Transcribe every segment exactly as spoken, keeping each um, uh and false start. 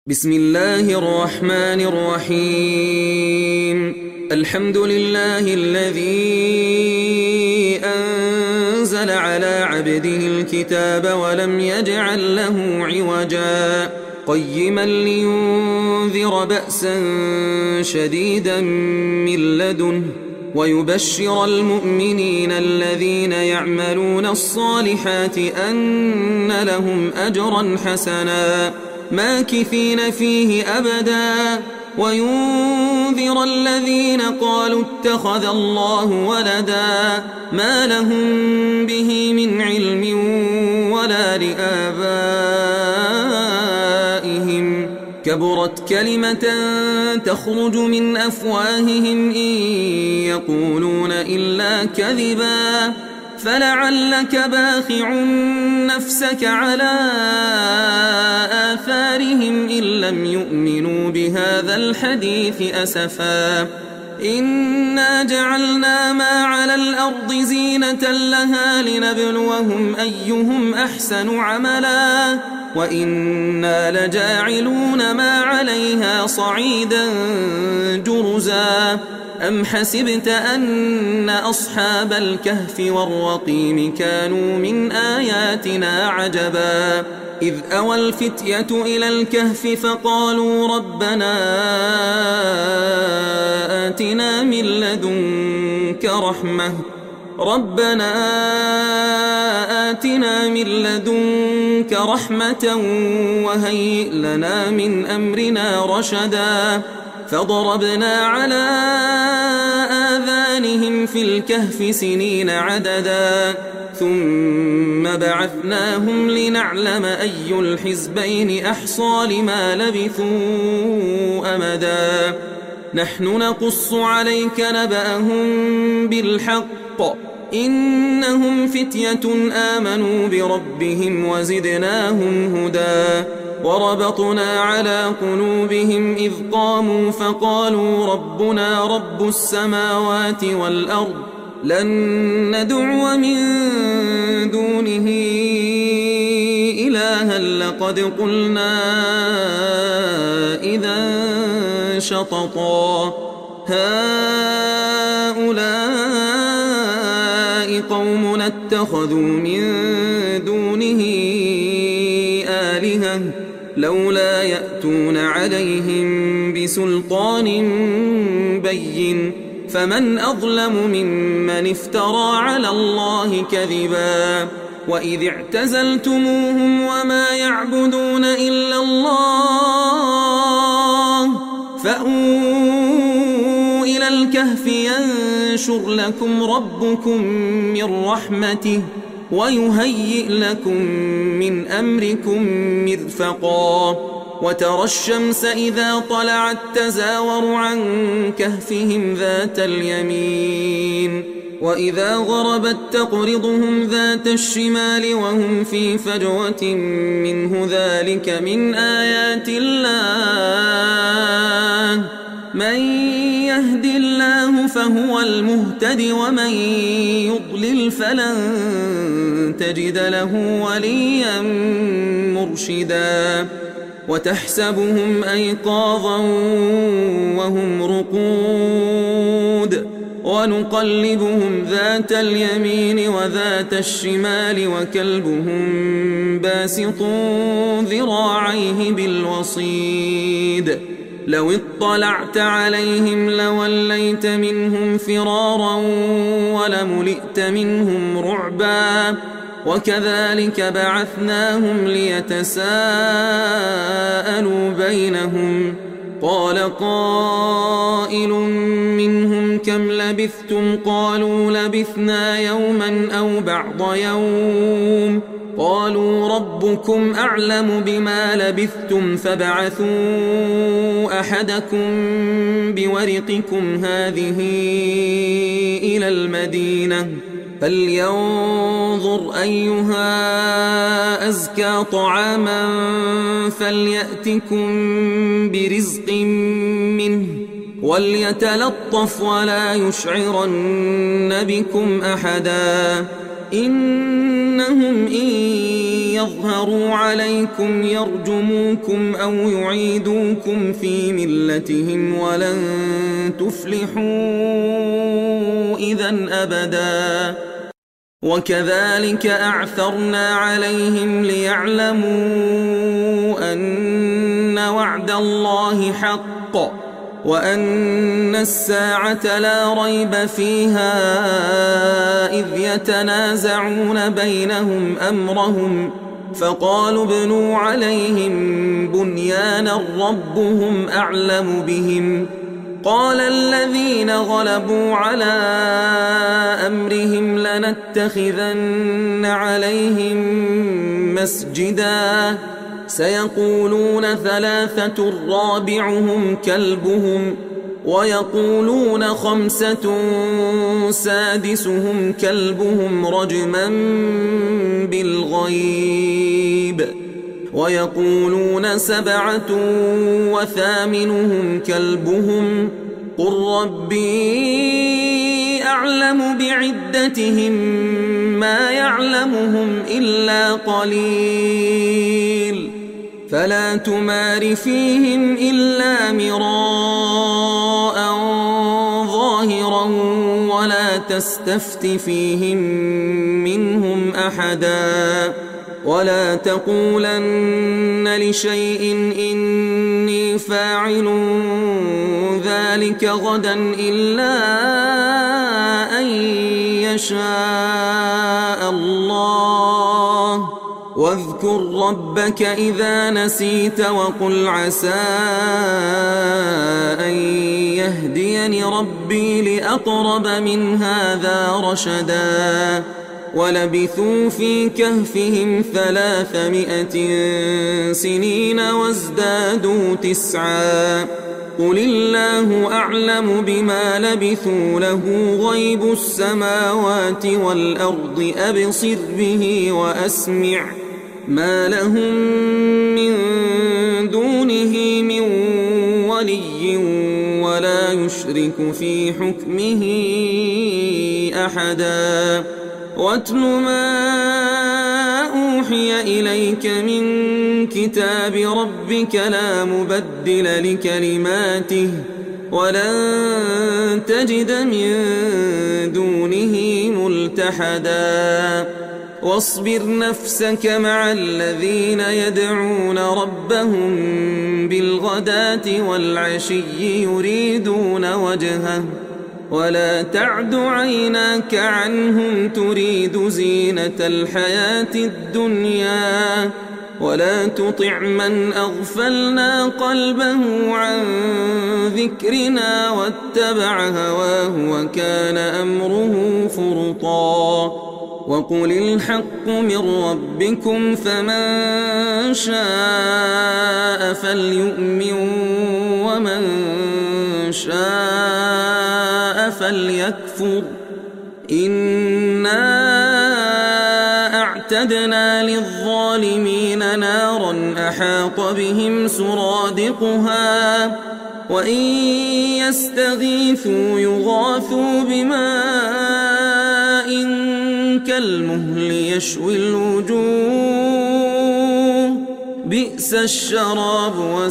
بسم الله الرحمن الرحيم. الحمد لله الذي أنزل على عبده الكتاب ولم يجعل له عوجا قيما لينذر بأسا شديدا من لدنه ويبشر المؤمنين الذين يعملون الصالحات أن لهم أجرا حسنا ماكثين فيه أبدا وينذر الذين قالوا اتخذ الله ولدا ما لهم به من علم ولا لآبائهم كبرت كلمة تخرج من أفواههم إن يقولون إلا كذبا فلعلك باخع نفسك على آثارهم إن لم يؤمنوا بهذا الحديث أسفا إنا جعلنا ما على الأرض زينة لها لنبلوهم أيهم أحسن عملا وإنا لجاعلون ما عليها صعيدا جرزا أم حسبت أن أصحاب الكهف والرقيم كانوا من آياتنا عجبا إذ أوى الفتية إلى الكهف فقالوا ربنا آتنا من لدنك رحمة ربنا آتنا من لدنك رحمة وهيئ لنا من أمرنا رشدا فضربنا على آذانهم في الكهف سنين عددا ثم بعثناهم لنعلم أي الحزبين أحصى لما لبثوا أمدا نحن نقص عليك نبأهم بالحق إنهم فتية آمنوا بربهم وزدناهم هدى وربطنا على قلوبهم إذ قاموا فقالوا ربنا رب السماوات والأرض لن ندعو من دونه إلها لقد قلنا إذا شططا هؤلاء قومنا اتخذوا من دونه آلهة لولا يأتون عليهم بسلطان بين فمن أظلم ممن افترى على الله كذبا وإذ اعتزلتموهم وما يعبدون إلا الله فأووا إلى الكهف ينشر لكم ربكم من رحمته ويهيئ لكم من أمركم مرفقا وترى الشمس إذا طلعت تزاور عن كهفهم ذات اليمين وإذا غربت تقرضهم ذات الشمال وهم في فجوة منه ذلك من آيات الله من يهد الله فهو المهتد ومن يضلل فلن تجد له وليا مرشدا وتحسبهم أيقاظا وهم رقود ونقلبهم ذات اليمين وذات الشمال وكلبهم باسط ذراعيه بالوصيد لو اطلعت عليهم لوليت منهم فرارا ولملئت منهم رعبا وكذلك بعثناهم ليتساءلوا بينهم قال قائل منهم كم لبثتم قالوا لبثنا يوما أو بعض يوم قالوا ربكم أعلم بما لبثتم فابعثوا أحدكم بورقكم هذه إلى المدينة فلينظر أيها أزكى طعاما فليأتكم برزق منه وليتلطف ولا يشعرن بكم أحدا إنهم إن يظهروا عليكم يرجموكم أو يعيدوكم في ملتهم ولن تفلحوا إذن أبدا. وكذلك أعثرنا عليهم ليعلموا أن وعد الله حق وأن الساعة لا ريب فيها إذ يتنازعون بينهم أمرهم فقالوا ابنوا عليهم بنيانا ربهم أعلم بهم. قال الذين غلبوا على أمرهم لنتخذن عليهم مسجدا سيقولون ثلاثة رابعهم كلبهم ويقولون خمسة سادسهم كلبهم رجما بالغيب ويقولون سبعة وثامنهم كلبهم قل ربي أعلم بعدتهم ما يعلمهم إلا قليل فلا تمار فيهم إلا مراء ظاهرا ولا تستفت فيهم منهم أحدا ولا تقولن لشيء إني فاعل ذلك غدا إلا أن يشاء الله واذكر ربك إذا نسيت وقل عسى أن يهديني ربي لأقرب من هذا رشدا. ولبثوا في كهفهم ثلاثمائة سنين وازدادوا تسعا قل الله أعلم بما لبثوا له غيب السماوات والأرض أبصر به وأسمع ما لهم من دونه من ولي ولا يشرك في حكمه أحدا. واتل ما أوحي إليك من كتاب ربك لا مبدل لكلماته ولن تجد من دونه ملتحدا. واصبر نفسك مع الذين يدعون ربهم بالغداة والعشي يريدون وجهه ولا تعد عيناك عنهم تريد زينة الحياة الدنيا ولا تطع من أغفلنا قلبه عن ذكرنا واتبع هواه وكان أمره فرطا. وقل الحق من ربكم فمن شاء فليؤمن ومن شاء فليكفر إنا أعتدنا للظالمين نارا أحاط بهم سرادقها وإن يستغيثوا يغاثوا بماء كالمهل يشوي الوجوه بئس الشراب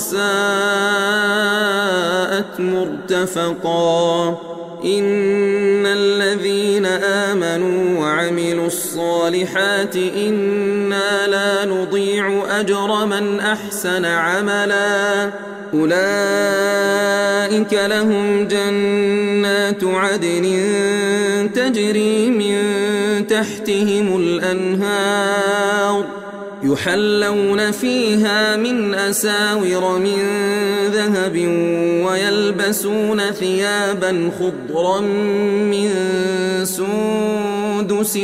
وساءت مرتفقا. إن الذين آمنوا وعملوا الصالحات إنا لا نضيع أجر من أحسن عملا أولئك لهم جنات عدن تجري من تحتهم الأنهار يحلون فيها من أساور من ذهب ويلبسون ثيابا خضرا من سندس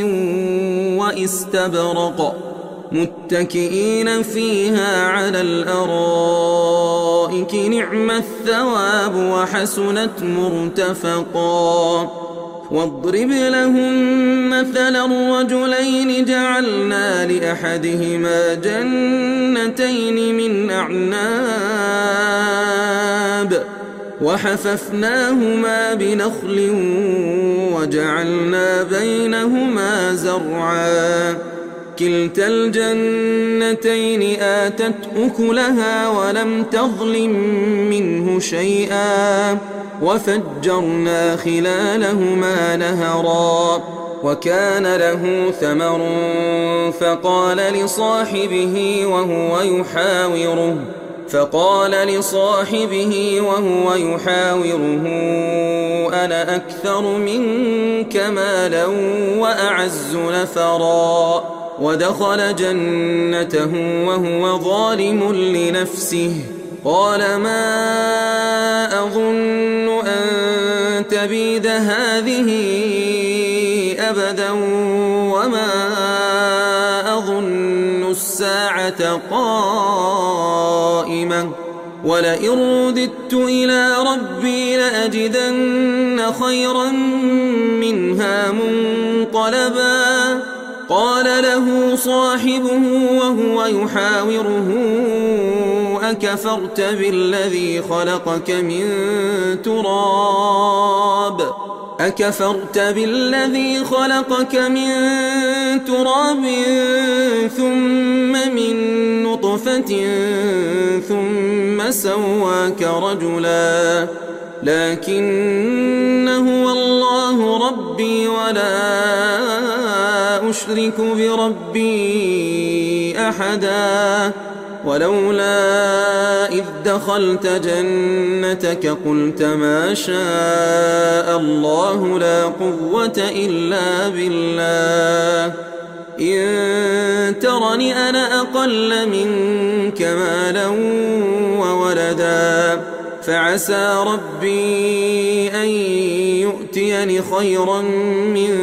واستبرق متكئين فيها على الأرائك نعم الثواب وحسنت مرتفقا. واضرب لهم مثلا الرجلين جعلنا لأحدهما جنتين من أعناب وحففناهما بنخل وجعلنا بينهما زرعا كلتا الجنتين آتت أكلها ولم تظلم منه شيئا وفجرنا خلالهما نهرا وكان له ثمر فقال لصاحبه وهو يحاوره فقال لصاحبه وهو يحاوره أنا أكثر منك مالا وأعز نفرا ودخل جنته وهو ظالم لنفسه قال ما أظن أن تبيد هذه أبدا وما أظن الساعة قائمة ولئن رددت إلى ربي لأجدن خيرا منها منقلبا قال له صاحبه وهو يحاوره أكفرت بالذي خلقك من تراب أكفرت بالذي خلقك من تراب ثم من نطفة ثم سواك رجلا لكن هو الله ربي ولا أشرك بربي أحدا ولولا إذ دخلت جنتك قلت ما شاء الله لا قوة إلا بالله إن ترني أنا أقل منك مالا وولدا فعسى ربي أن يؤتيني خيرا من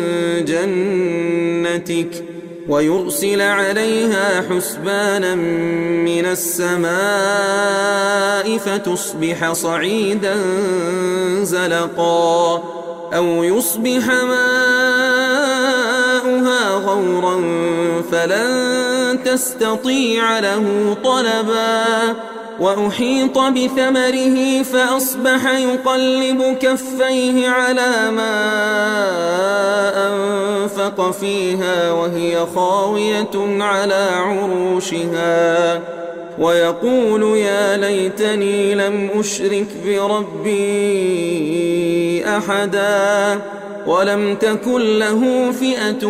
جنتك ويرسل عليها حسبانا من السماء فتصبح صعيدا زلقا أو يصبح ماؤها غورا فلن تستطيع له طلبا وأحيط بثمره فأصبح يقلب كفيه على ما أنفق فيها وهي خاوية على عروشها ويقول يا ليتني لم أشرك بربي أحدا ولم تكن له فئة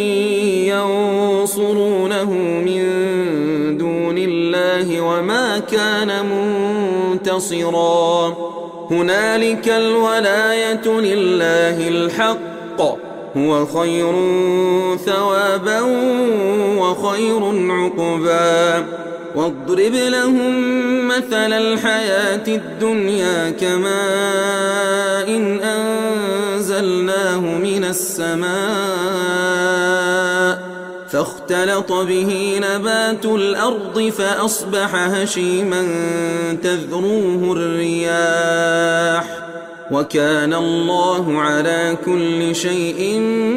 ينصرونه من دون الله وما كان منتصرا هنالك الولاية لله الحق هو خير ثوابا وخير عقبا واضرب لهم مثل الحياة الدنيا كماء إن أنزلناه من السماء فاختلط به نبات الأرض فأصبح هشيما تذروه الرياح وكان الله على كل شيء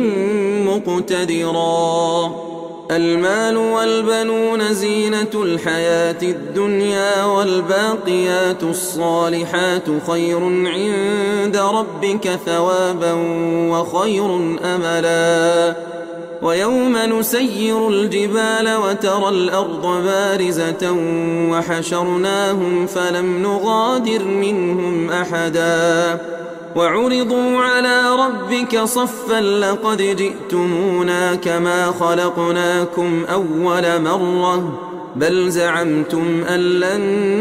مقتدرا المال والبنون زينة الحياة الدنيا والباقيات الصالحات خير عند ربك ثوابا وخير أملا ويوم نسير الجبال وترى الأرض بارزة وحشرناهم فلم نغادر منهم أحدا وعرضوا على ربك صفا لقد جئتمونا كما خلقناكم أول مرة بل زعمتم أن لن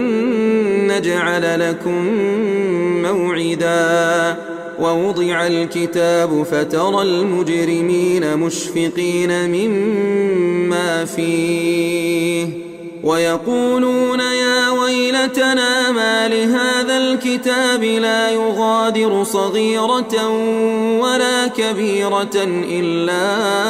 نجعل لكم موعدا ووضع الكتاب فترى المجرمين مشفقين مما فيه ويقولون يا ويلتنا ما لهذا الكتاب لا يغادر صغيرة ولا كبيرة إلا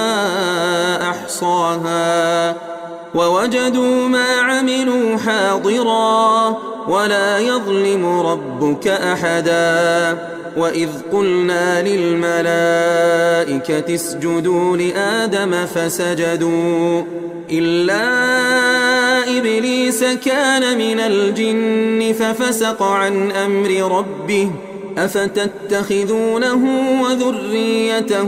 أحصاها ووجدوا ما عملوا حاضرا ولا يظلم ربك أحدا وإذ قلنا للملائكة اسجدوا لآدم فسجدوا إلا إبليس كان من الجن ففسق عن أمر ربه أفتتخذونه وذريته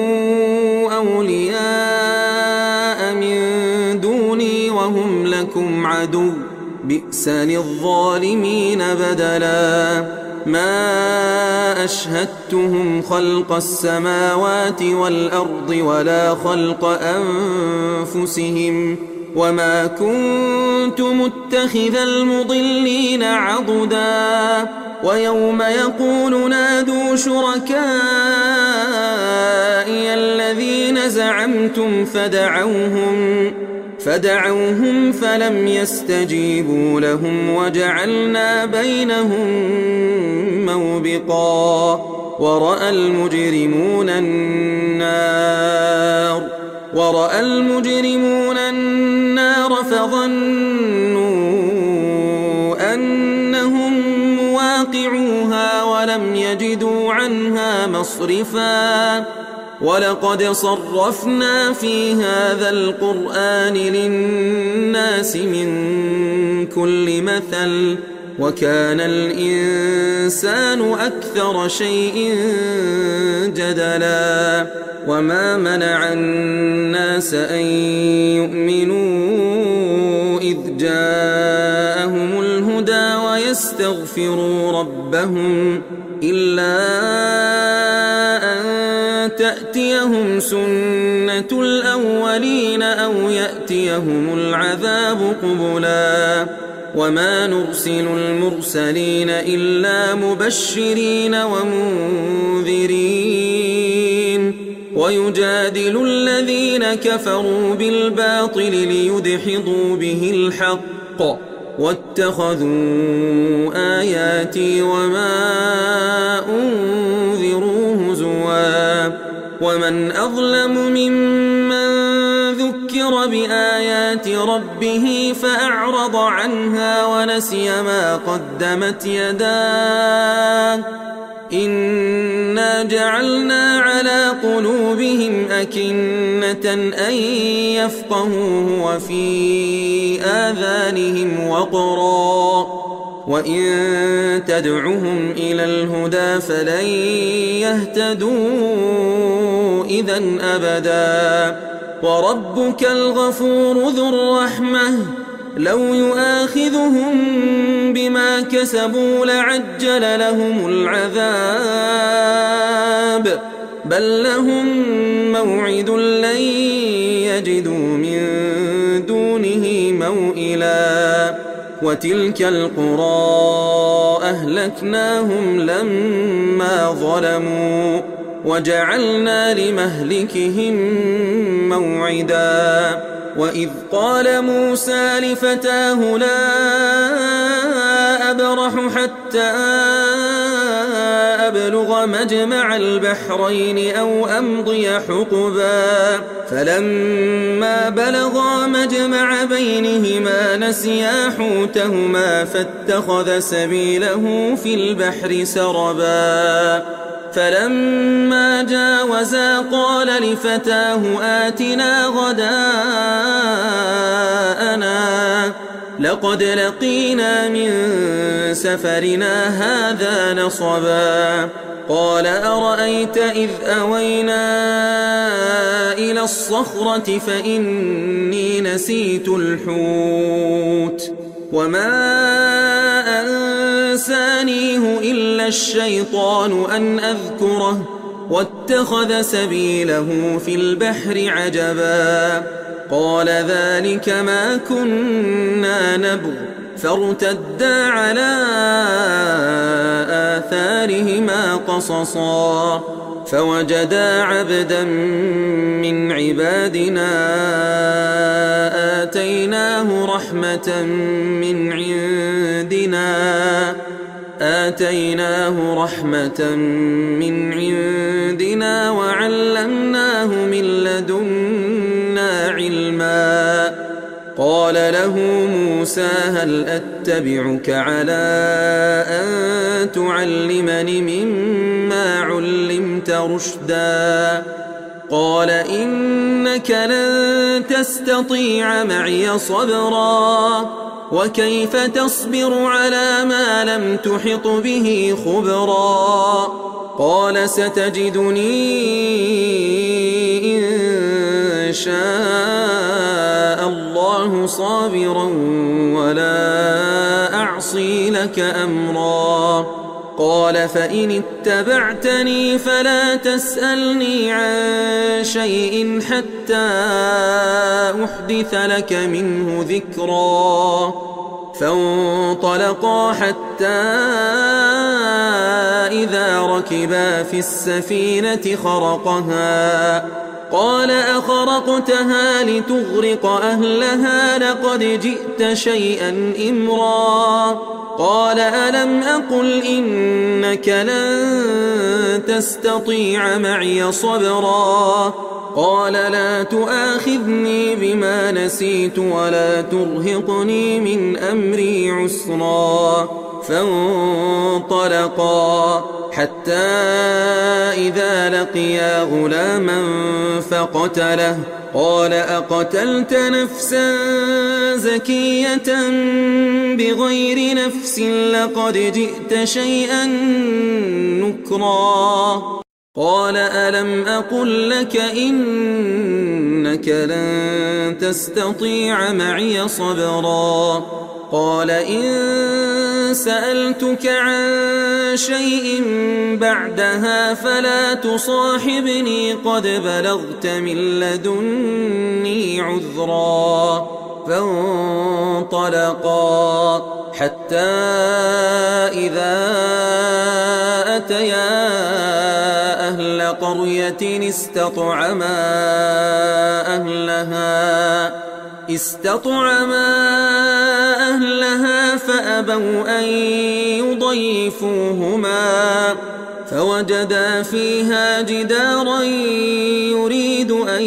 أولياء من دوني وهم لكم عدو بئس للظالمين بدلا ما أشهدتهم خلق السماوات والأرض ولا خلق أنفسهم وما كنت متخذ المضلين عضدا ويوم يقول نادوا شركائي الذين زعمتم فدعوهم فدعوهم فلم يستجيبوا لهم وجعلنا بينهم موبقا ورأى المجرمون النار ورأى المجرمون النار فظنوا أنهم مواقعوها ولم يجدوا عنها مصرفا ولقد صرفنا في هذا القرآن للناس من كل مثل وكان الإنسان أكثر شيء جدلا وما منع الناس أن يؤمنوا إذ جاءهم الهدى ويستغفروا ربهم إلا أن تأتيهم سنة الأولين أو يأتيهم العذاب قبلا وما نرسل المرسلين إلا مبشرين ومنذرين ويجادل الذين كفروا بالباطل ليدحضوا به الحق واتخذوا آياتي وما أنذروا هزوا ومن أظلم ممن ذكر بآيات ربه فأعرض عنها ونسي ما قدمت يداه إنا جعلنا على قلوبهم أكنة أن يفقهوه وفي آذانهم وقرا وإن تدعهم إلى الهدى فلن يهتدوا إذن أبدا وربك الغفور ذو الرحمة لو يؤاخذهم بما كسبوا لعجل لهم العذاب بل لهم موعد لن يجدوا من دونه موئلا وتلك القرى أهلكناهم لما ظلموا وجعلنا لمهلكهم موعدا وإذ قال موسى لفتاه لا أبرح حتى أبلغ مجمع البحرين أو أمضي حقبا فلما بلغا مجمع بينهما نسيا حوتهما فاتخذ سبيله في البحر سربا فلما جاوزا قال لفتاه آتنا غداءنا لقد لقينا من سفرنا هذا نصبا قال أرأيت إذ أوينا إلى الصخرة فإني نسيت الحوت وما أنسانيه إلا الشيطان أن أذكره واتخذ سبيله في البحر عجبا قال ذلك ما كنا نبغ فارتدا على آثارهما قصصا فوجدا عبدا من عبادنا آتيناه رحمة من عندنا آتيناه رحمة من عندنا وعلمناه من لدنا علما قال له موسى هل أتبعك على أن تعلمني مما علمت رشدا قال إنك لن تستطيع معي صبرا وكيف تصبر على ما لم تحط به خبرا قال ستجدني إن شاء الله صابرا ولا أعصي لك أمرا قال فإن اتبعتني فلا تسألني عن شيء حتى أحدث لك منه ذكرا فانطلقا حتى إذا ركبا في السفينة خرقها قال أخرقتها لتغرق أهلها لقد جئت شيئا إمرا قال ألم أقل إنك لن تستطيع معي صبرا قال لا تؤاخذني بما نسيت ولا ترهقني من أمري عسرا فانطلقا حتى إذا لقيا غلاما فقتله قال أقتلت نفسا زكية بغير نفس لقد جئت شيئا نكرا قال ألم أقل لك إنك لن تستطيع معي صبرا قال إن سألتك عن شيء بعدها فلا تصاحبني قد بلغت من لدني عذرا فانطلقا حتى إذا أتيا أهل قرية استطعما أهلها استطعما أهلها فأبوا أن يضيفوهما فوجدا فيها جدارا يريد أن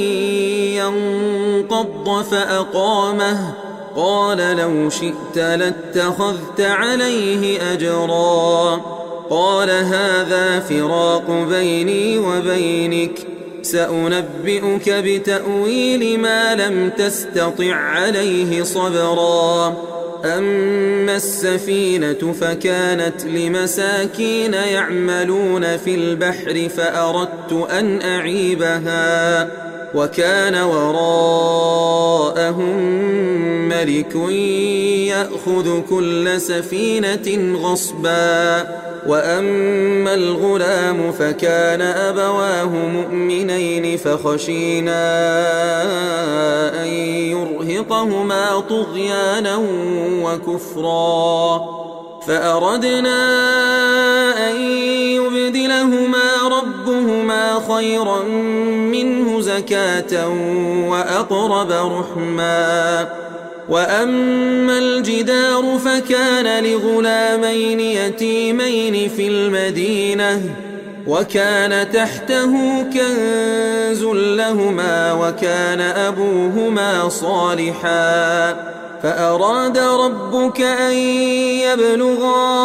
ينقض فأقامه قال لو شئت لاتخذت عليه أجرا قال هذا فراق بيني وبينك سأنبئك بتأويل ما لم تستطع عليه صبرا أما السفينة فكانت لمساكين يعملون في البحر فأردت أن أعيبها وكان وراءهم ملك يأخذ كل سفينة غصبا وأما الغلام فكان أبواه مؤمنين فخشينا أن يرهقهما طغيانا وكفرا فأردنا أن يبدلهما ربهما خيرا منه زكاة وأقرب رحما وأما الجدار فكان لغلامين يتيمين في المدينة وكان تحته كنز لهما وكان أبوهما صالحا فأراد ربك أن يبلغا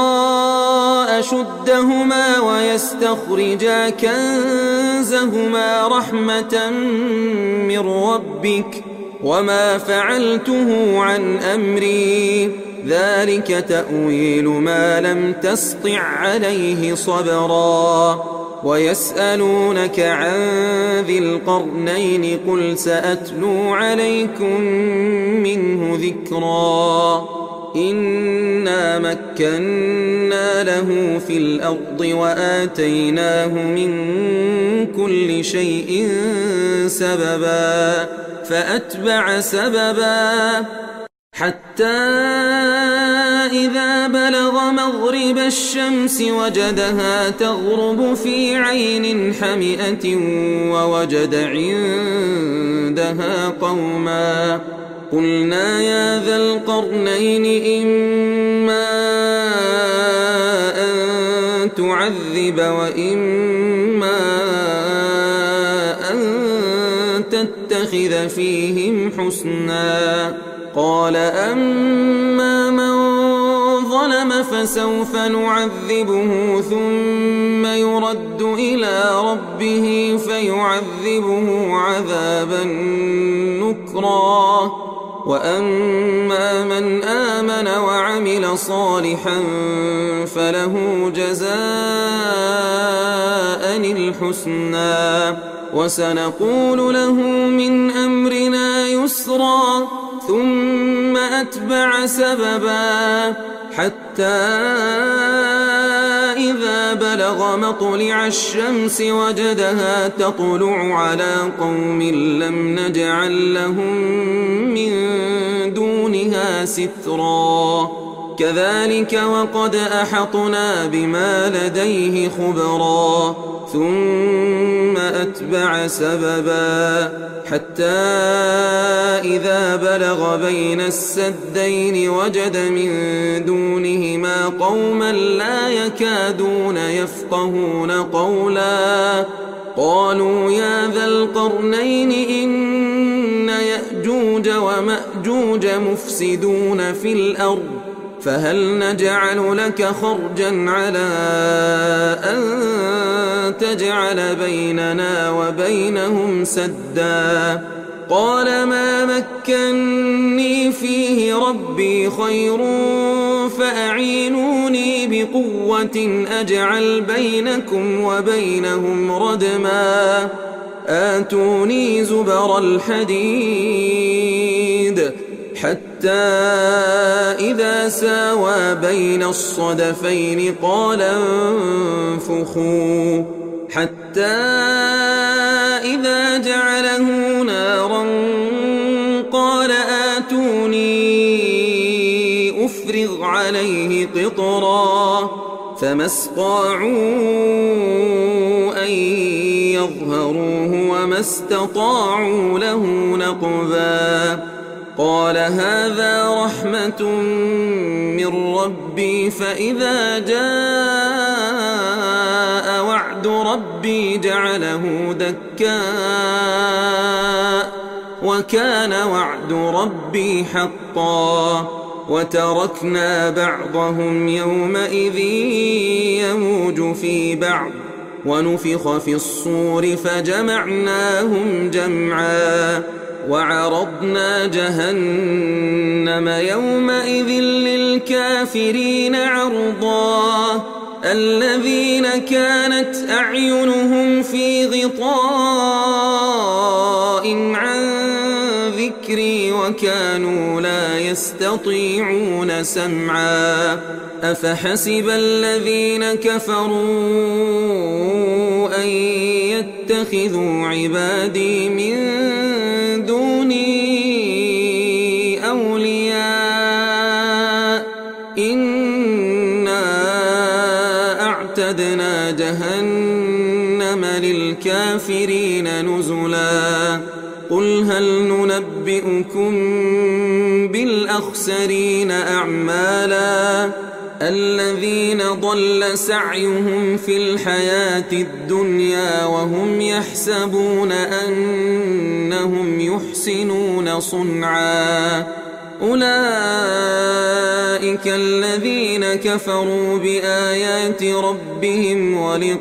أشدهما ويستخرجا كنزهما رحمة من ربك وما فعلته عن أمري ذلك تأويل ما لم تسطع عليه صبرا ويسألونك عن ذي القرنين قل سأتلو عليكم منه ذكرا إنا مكنا له في الأرض وآتيناه من كل شيء سببا فأتبع سببا حتى إذا بلغ مغرب الشمس وجدها تغرب في عين حمئة ووجد عندها قوما قلنا يا ذا القرنين إما أن تعذب وإما أن تتخذ فيهم حسنا قال أما من ظلم فسوف نعذبه ثم يرد إلى ربه فيعذبه عذابا نكرا وأما من آمن وعمل صالحا فله جزاء الحسنى وسنقول له من أمرنا يسرا ثم أتبع سببا حتى إذا بلغ مطلع الشمس وجدها تطلع على قوم لم نجعل لهم من دونها سترا كذلك وقد أحطنا بما لديه خبرا ثم أتبع سببا حتى إذا بلغ بين السدين وجد من دونهما قوما لا يكادون يفقهون قولا قالوا يا ذا القرنين إن يأجوج ومأجوج مفسدون في الأرض فهل نجعل لك خرجا على أن تجعل بيننا وبينهم سدا قال ما مكني فيه ربي خير فأعينوني بقوة أجعل بينكم وبينهم ردما آتوني زبر الحديد حتى إذا ساوى بين الصدفين قال انفخوا حتى إذا جعله نارا قال آتوني أفرغ عليه قطرا فما استطاعوا أن يظهروه وما استطاعوا له نقبا قال هذا رحمة من ربي فإذا جاء وعد ربي جعله دكاء وكان وعد ربي حقا وتركنا بعضهم يومئذ يموج في بعض ونفخ في الصور فجمعناهم جمعا وعرضنا جهنم يومئذ للكافرين عرضا الذين كانت أعينهم في غطاء عن ذكري وكانوا لا يستطيعون سمعا أفحسب الذين كفروا أن يتخذوا عبادي من دوني أولياء إنا أعتدنا جهنم للكافرين نزلا قل هل ننبئكم بالأخسرين أعمالا الذين ضل سعيهم في الحياة الدنيا وهم يحسبون أنهم يحسنون صنعا أولئك الذين كفروا بآيات ربهم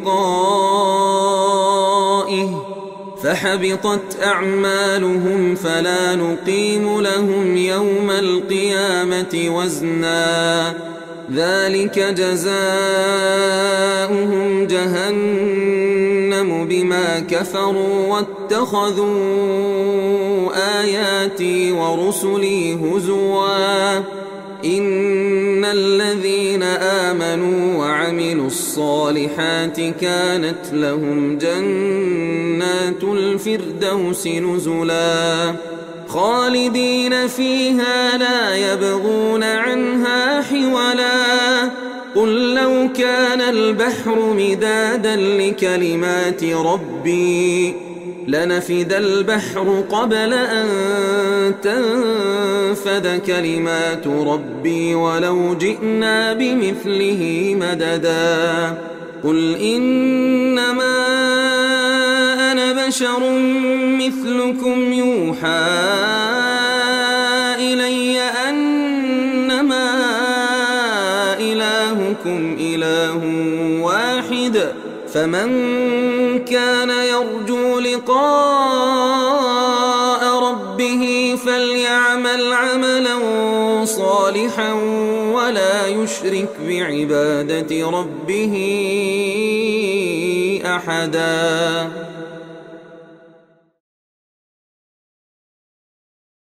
ولقائه فحبطت أعمالهم فلا نقيم لهم يوم القيامة وزنا ذلك جزاؤهم جهنم بما كفروا واتخذوا آياتي ورسلي هزوا إن الذين آمنوا وعملوا الصالحات كانت لهم جنات الفردوس نزلا خالدين فيها لا يبغون عنها حولا قل لو كان البحر مدادا لكلمات ربي لنفد البحر قبل أن تنفد كلمات ربي ولو جئنا بمثله مددا قل إنما أنا بشر مثلكم يوحى إلهكم إله واحد فمن كان يرجو لقاء ربه فليعمل عملا صالحا ولا يشرك بعبادة ربه أحدا.